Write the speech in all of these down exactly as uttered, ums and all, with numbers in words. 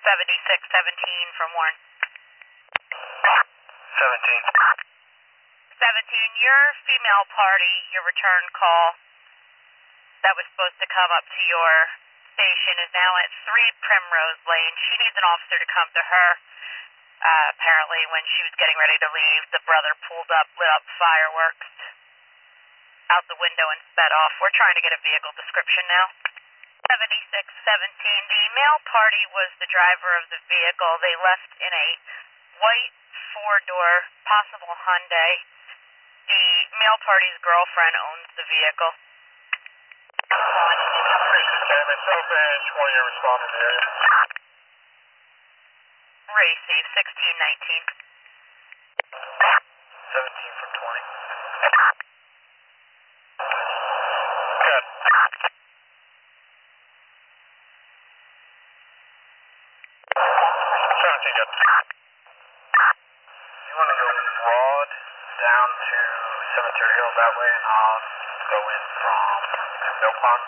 seventy-six seventeen from Warren. seventeen. seventeen, your female party, your return call that was supposed to come up to your station is now at three Primrose Lane. She needs an officer to come to her. Uh, apparently when she was getting ready to leave, the brother pulled up, lit up fireworks out the window and sped off. We're trying to get a vehicle description now. seventy-six seventeen, the male party was the driver of the vehicle. They left in a white four-door, possible Hyundai. The male party's girlfriend owns the vehicle. It's open, twenty are responding to area. Receive, sixteen nineteen. seventeen from twenty. Good. seventeen, good. You want to go broad down to Cemetery Hill that way, and I'll go in from Mill Pond.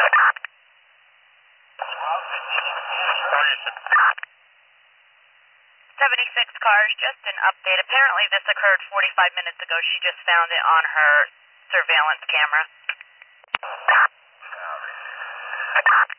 seventy-six cars, just an update. Apparently this occurred forty-five minutes ago. She just found it on her surveillance camera.